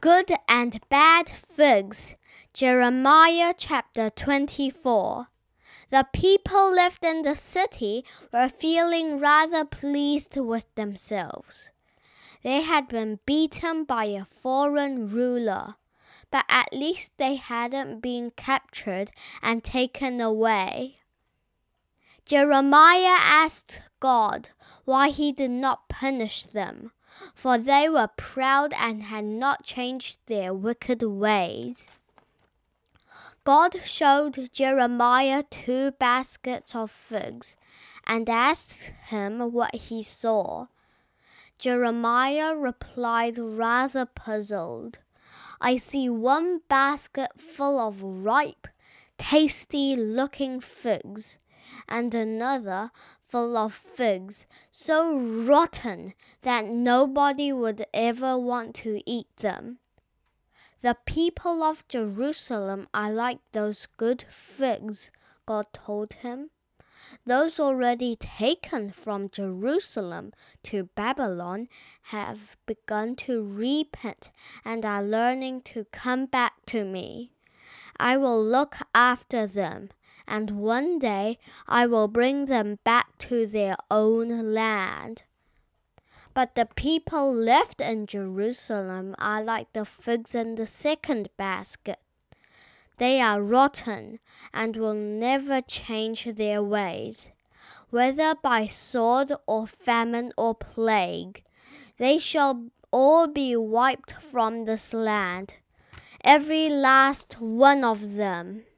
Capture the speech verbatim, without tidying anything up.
Good and Bad Figs, Jeremiah chapter twenty-four. The people lived in the city were feeling rather pleased with themselves. They had been beaten by a foreign ruler, but at least they hadn't been captured and taken away. Jeremiah asked God why he did not punish them, for they were proud and had not changed their wicked ways. God showed Jeremiah two baskets of figs and asked him what he saw. Jeremiah replied rather puzzled, "I see one basket full of ripe, tasty-looking figs, and another full of figs so rotten that nobody would ever want to eat them." "The people of Jerusalem are like those good figs," God told him. "Those already taken from Jerusalem to Babylon have begun to repent and are learning to come back to me. I will look after them, and one day I will bring them back to their own land. But the people left in Jerusalem are like the figs in the second basket. They are rotten and will never change their ways. Whether by sword or famine or plague, they shall all be wiped from this land, every last one of them."